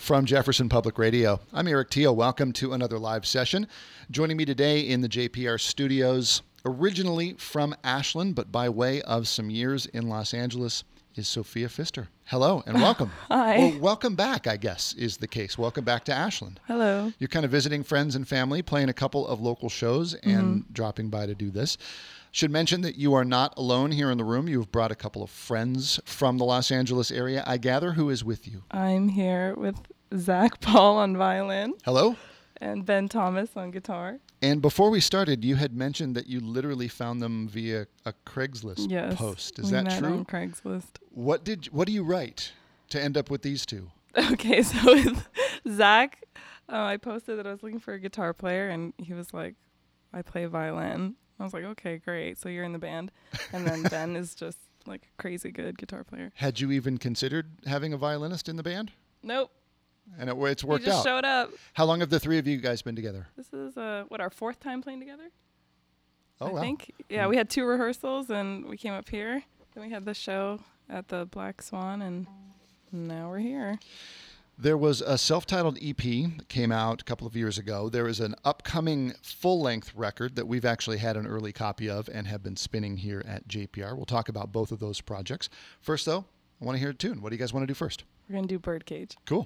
From Jefferson Public Radio, I'm Eric Teal. Welcome to another live session. Joining me today in the JPR studios, originally from Ashland, but by way of some years in Los Angeles, is Sophia Pfister. Hello and welcome. Hi. Or welcome back, I guess, is the case. Welcome back to Ashland. Hello. You're kind of visiting friends and family, playing a couple of local shows and dropping by to do this. Should mention that you are not alone here in the room. You've brought a couple of friends from the Los Angeles area, I gather. Who is with you? I'm here with Zach Paul on violin. Hello. And Ben Thomas on guitar. And before we started, you had mentioned that you literally found them via a Craigslist post. Is that true? On Craigslist. What do you write to end up with these two? Okay, so with Zach, I posted that I was looking for a guitar player, and he was like, I play violin. I was like, okay, great. So you're in the band. And then Ben is just like a crazy good guitar player. Had you even considered having a violinist in the band? Nope. And it's worked out. He just showed up. How long have the three of you guys been together? This is, our fourth time playing together? Oh, I think. Yeah, we had 2 rehearsals, and we came up here. Then we had the show at the Black Swan, and now we're here. There was a self-titled EP that came out a couple of years ago. There is an upcoming full-length record that we've actually had an early copy of and have been spinning here at JPR. We'll talk about both of those projects. First, though, I want to hear a tune. What do you guys want to do first? We're going to do Birdcage. Cool.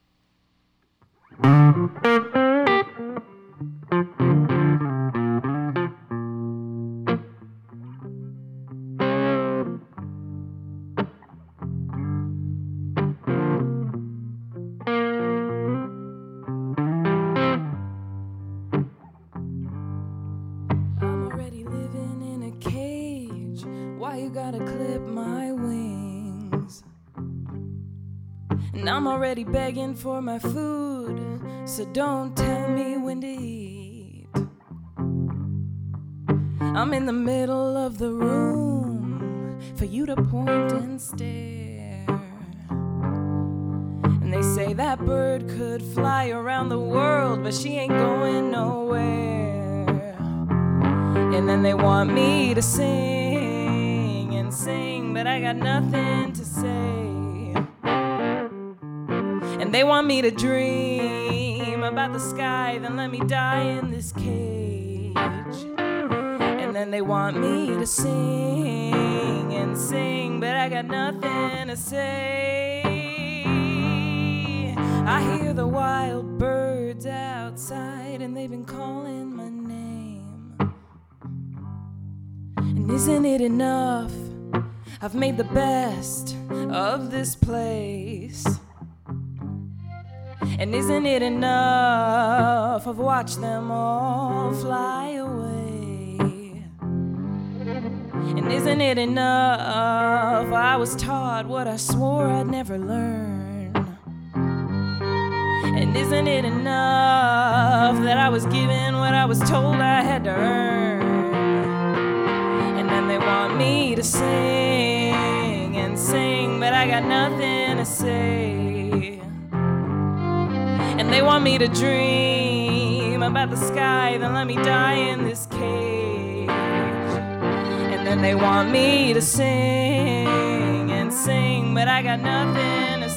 And I'm already begging for my food, so don't tell me when to eat. I'm in the middle of the room for you to point and stare. And they say that bird could fly around the world, but she ain't going nowhere. And then they want me to sing and sing, but I got nothing to say. And they want me to dream about the sky, then let me die in this cage. And then they want me to sing and sing, but I got nothing to say. I hear the wild birds outside, and they've been calling my name. And isn't it enough? I've made the best of this place. And isn't it enough? I've watched them all fly away. And isn't it enough? I was taught what I swore I'd never learn. And isn't it enough that I was given what I was told I had to earn? And then they want me to sing and sing, but I got nothing to say. And they want me to dream about the sky, then let me die in this cage. And then they want me to sing and sing, but I got nothing to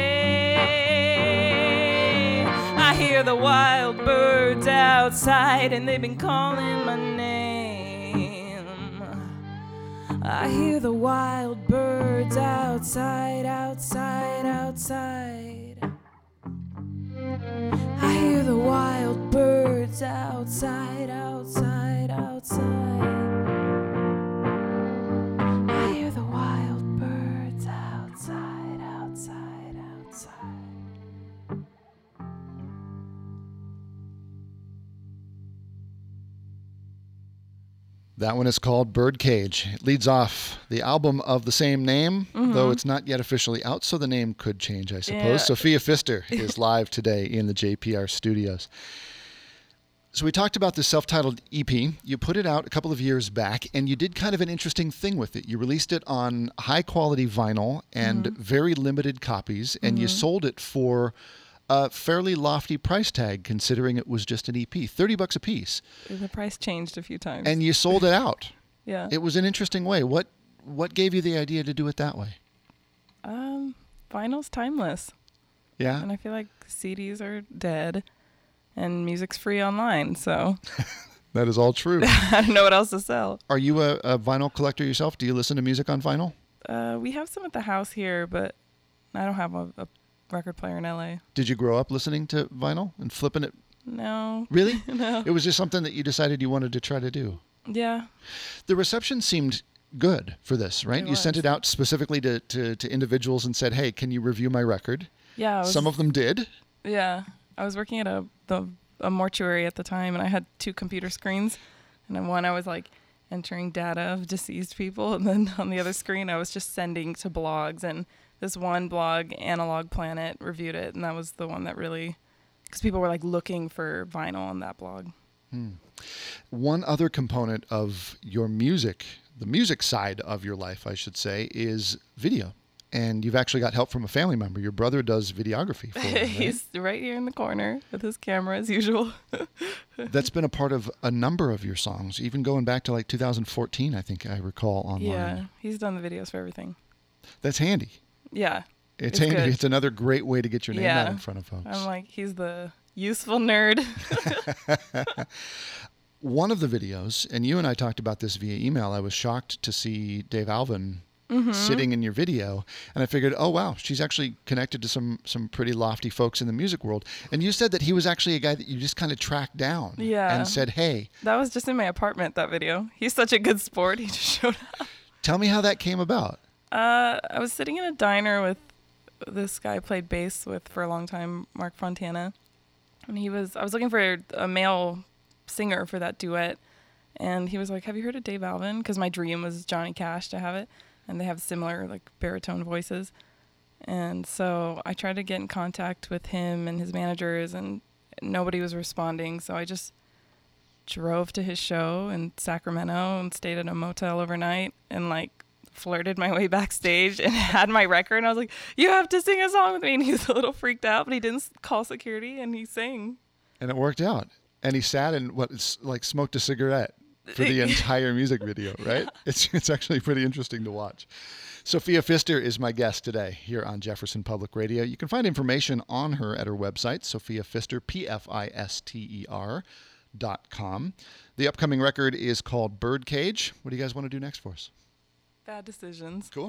say. I hear the wild birds outside, and they've been calling my name. I hear the wild birds outside, outside, outside. I hear the wild birds outside, outside, outside. I hear the wild birds outside, outside, outside. That one is called Birdcage. It leads off the album of the same name, though it's not yet officially out, so the name could change, I suppose. Yeah. Sophia Pfister is live today in the JPR studios. So we talked about this self-titled EP. You put it out a couple of years back, and you did kind of an interesting thing with it. You released it on high-quality vinyl and very limited copies, and you sold it for a fairly lofty price tag, considering it was just an EP, $30 a piece. The price changed a few times. And you sold it out. Yeah. It was an interesting way. What gave you the idea to do it that way? Vinyl's timeless. Yeah? And I feel like CDs are dead and music's free online, so That is all true. I don't know what else to sell. Are you a vinyl collector yourself? Do you listen to music on vinyl? We have some at the house here, but I don't have a record player in LA. Did you grow up listening to vinyl and flipping it? No. Really? No. It was just something that you decided you wanted to try to do. Yeah. The reception seemed good for this, right? It You sent was. it out specifically to individuals and said, hey, can you review my record? Yeah. Some of them did. Yeah. I was working at a mortuary at the time, and I had 2 computer screens. And on one, I was like entering data of deceased people. And then on the other screen, I was just sending to blogs. And this one blog, Analog Planet, reviewed it. And that was the one that really, because people were like looking for vinyl on that blog. One other component of your music, the music side of your life, I should say, is video. And you've actually got help from a family member. Your brother does videography for you, right? He's right here in the corner with his camera as usual. That's been a part of a number of your songs, even going back to like 2014, I think I recall online. Yeah, he's done the videos for everything. That's handy. Yeah. It's It's handy. good. It's another great way to get your name out Yeah. in front of folks. I'm like, he's the useful nerd. One of the videos, and you and I talked about this via email, I was shocked to see Dave Alvin sitting in your video, and I figured, oh wow, she's actually connected to some pretty lofty folks in the music world. And you said that he was actually a guy that you just kind of tracked down Yeah. and said, hey, That was just in my apartment, that video. He's such a good sport. He just showed up. tell me how that came about. I was sitting in a diner with this guy I played bass with for a long time, Mark Fontana. And I was looking for a male singer for that duet. And he was like, have you heard of Dave Alvin? Because my dream was Johnny Cash to have it. And they have similar like baritone voices. And so I tried to get in contact with him and his managers, and nobody was responding. So I just drove to his show in Sacramento and stayed at a motel overnight and like flirted my way backstage and had my record. And I was like, you have to sing a song with me. And he was a little freaked out, but he didn't call security and he sang. And it worked out. And he sat and smoked a cigarette for the entire music video, right? It's actually pretty interesting to watch. Sophia Pfister is my guest today here on Jefferson Public Radio. You can find information on her at her website, Sophia Pfister, PFISTER.com. The upcoming record is called Birdcage. What do you guys want to do next for us? Bad Decisions. Cool.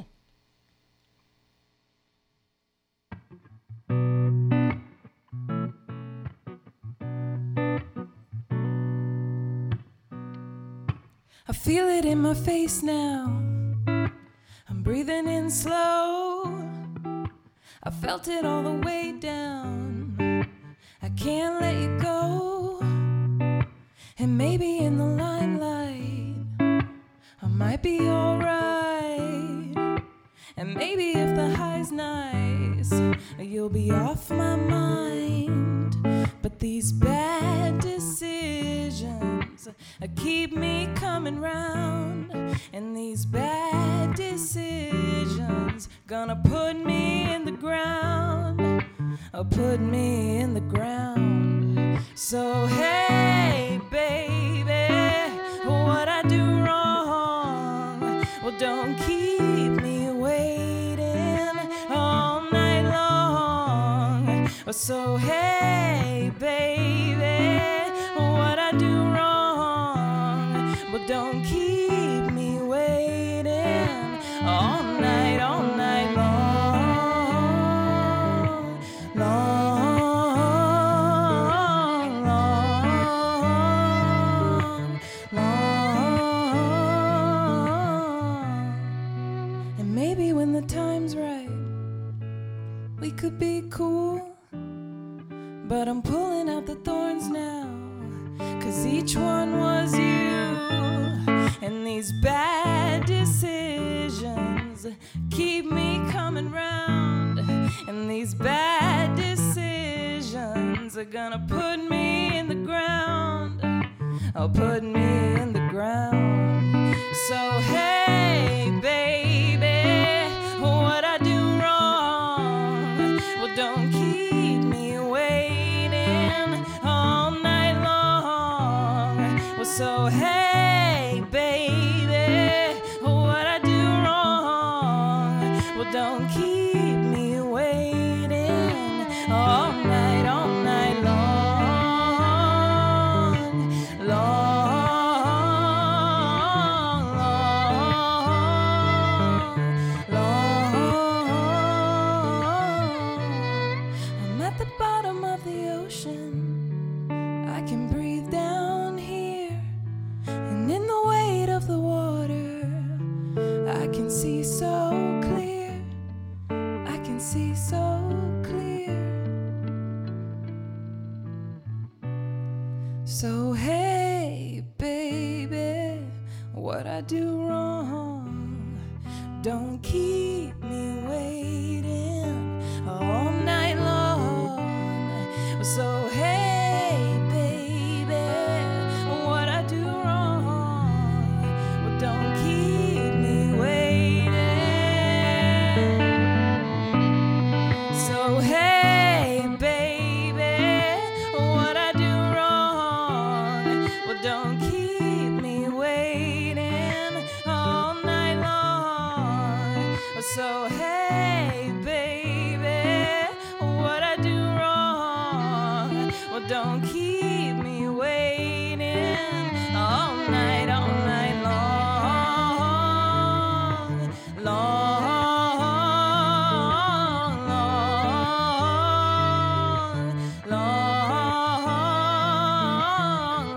I feel it in my face now. I'm breathing in slow. I felt it all the way down. I can't let you go. And maybe in the limelight I might be alright. And maybe if the high's nice you'll be off my mind. But these bad decisions keep me coming round. And these bad decisions gonna put me in the ground. Put me in the ground. So hey baby, what I do wrong? Well, don't keep me waiting all night long. So hey baby, what I do wrong? Well, don't keep me waiting all night long. And maybe when the time's right we could be cool. But I'm pulling out the thorns now, 'cause each one was you. And these bad decisions keep me coming round. And these bad decisions are gonna put me in the ground. Put me in the ground. So hey baby, what I do wrong? Well, don't keep me waiting all night long. Well, so hey baby, what I do wrong? Well, don't keep me waiting all night long, long, long. I'm at the bottom of the ocean. I can breathe down here, and in the weight of the water, I can see so clear. I can see so clear. So hey, baby, what I do wrong? Don't keep me waiting all night long. So hey, baby, what I do wrong? Well, don't keep me waiting. So hey, baby, what I do wrong? Well, don't keep me waiting all night long. So hey, baby, what I do wrong? Well, don't keep me waiting all night long, long, long, long,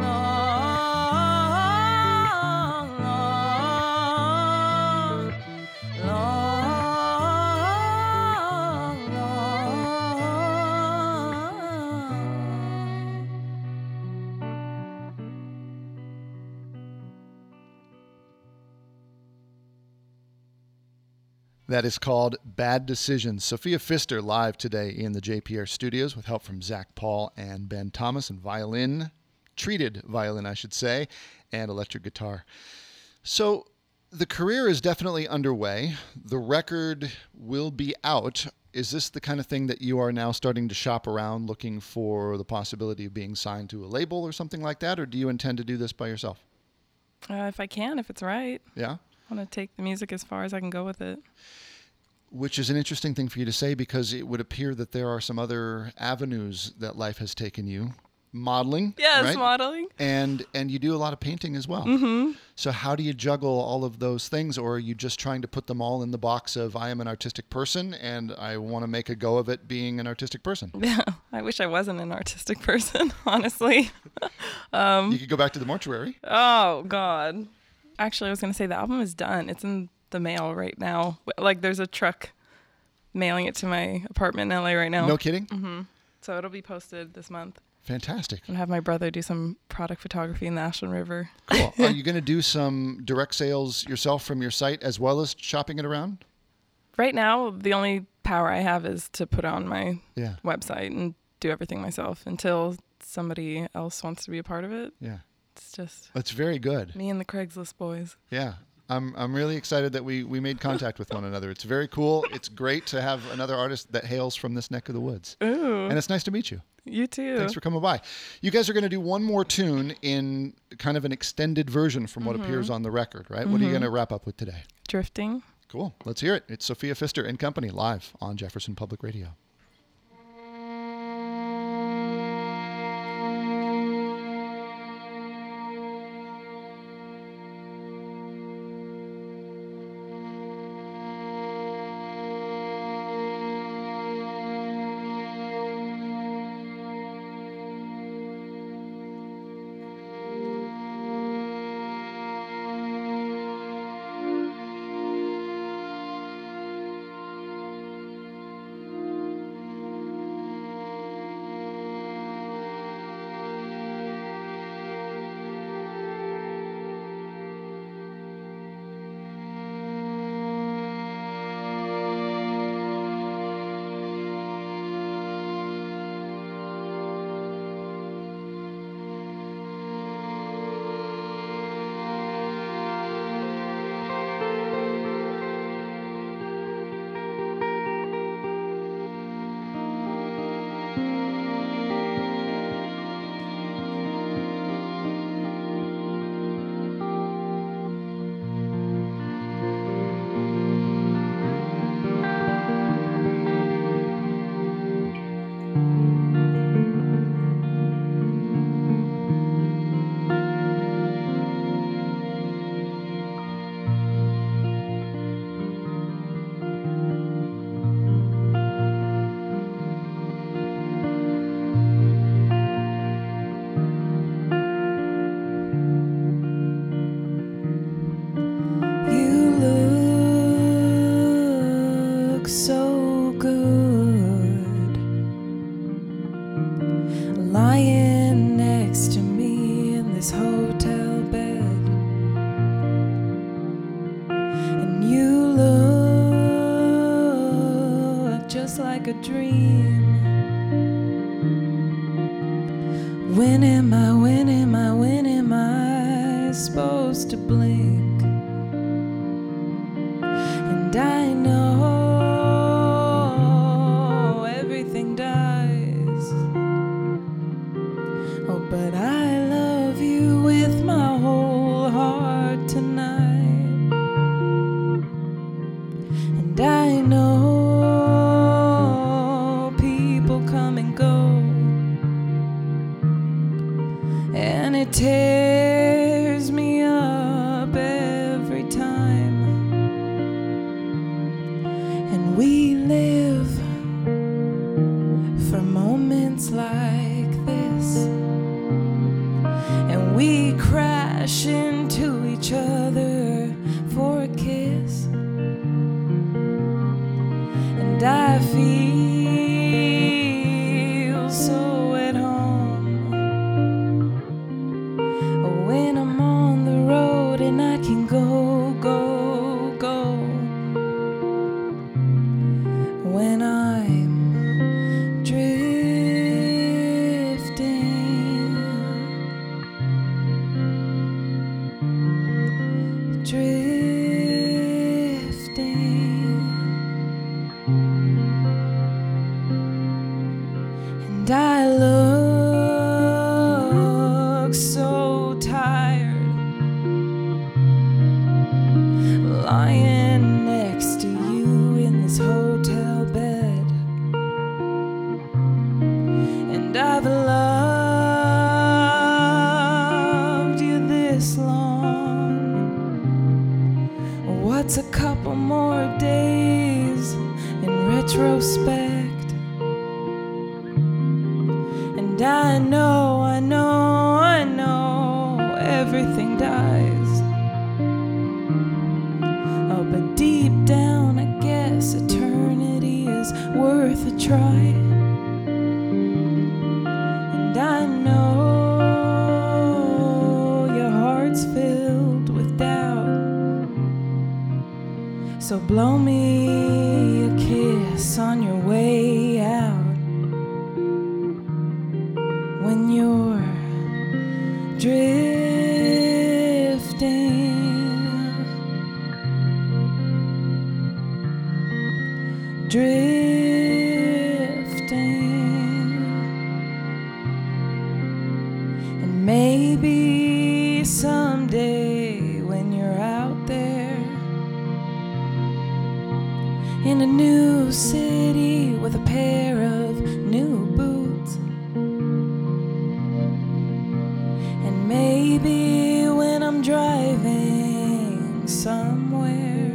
long, That is called Bad Decisions. Sophia Pfister live today in the JPR studios with help from Zach Paul and Ben Thomas and violin, treated violin, I should say, and electric guitar. So the career is definitely underway. The record will be out. Is this the kind of thing that you are now starting to shop around, looking for the possibility of being signed to a label or something like that? Or do you intend to do this by yourself? if I can, if it's right. Yeah? I want to take the music as far as I can go with it. Which is an interesting thing for you to say, because it would appear that there are some other avenues that life has taken you. Modeling, Yes, right? modeling. And you do a lot of painting as well. Mm-hmm. So how do you juggle all of those things? Or are you just trying to put them all in the box of I am an artistic person and I want to make a go of it being an artistic person? Yeah, I wish I wasn't an artistic person, honestly. You could go back to the mortuary. Oh, God. Actually, I was going to say the album is done. It's in the mail right now. Like, there's a truck mailing it to my apartment in LA right now. No kidding? Mm-hmm. So it'll be posted this month. Fantastic. And have my brother do some product photography in the Ashland River. Cool. Are you going to do some direct sales yourself from your site as well as shopping it around? Right now, the only power I have is to put on my Yeah. website and do everything myself until somebody else wants to be a part of it. Yeah. It's just That's very good. me and the Craigslist boys. Yeah. I'm really excited that we made contact with one another. It's very cool. It's great to have another artist that hails from this neck of the woods. Ooh, And it's nice to meet you. you too. Thanks for coming by. You guys are going to do one more tune in kind of an extended version from what appears on the record, right? What are you going to wrap up with today? Drifting. Cool. Let's hear it. It's Sophia Pfister and Company live on Jefferson Public Radio. lying next to me in this hotel bed, and you look just like a dream. When am I supposed to blink? And I know everything dies. Oh, but I love you with my whole heart tonight. And I know people come and go, and it tears me up every time. And we live for moments like this, and we crash into each other for a kiss. And I feel so at home when I'm on the road and I can go, go, go. When I'm drifting, and I look so tired, lying next to you in this hotel bed. And I've loved you this long. What's a couple more days in retrospect? And I know everything dies. Oh, but deep down I guess eternity is worth a try. And I know your heart's filled with doubt. So blow me a kiss on your way out. When you're drifting, and maybe someday when you're out there in a new city with a pair of new boots, and maybe when I'm driving somewhere,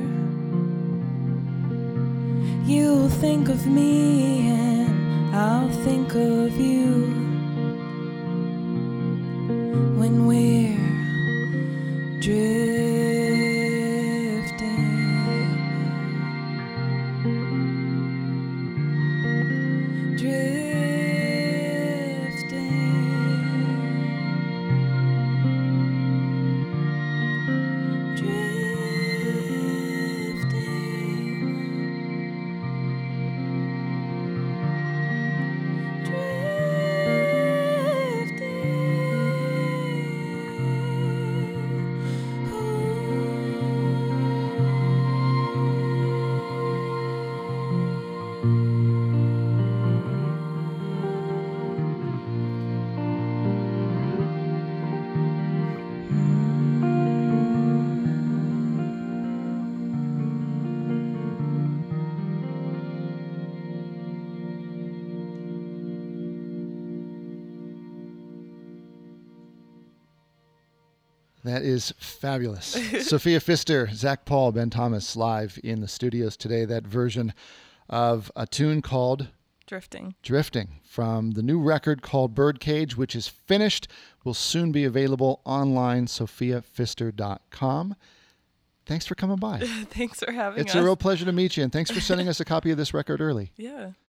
you'll think of me and I'll think of you. When we're That is fabulous. Sophia Pfister, Zach Paul, Ben Thomas live in the studios today. That version of a tune called Drifting from the new record called Birdcage, which is finished, will soon be available online, sophiapfister.com. Thanks for coming by. Thanks for having us. It's a real pleasure to meet you, and thanks for sending us a copy of this record early. Yeah.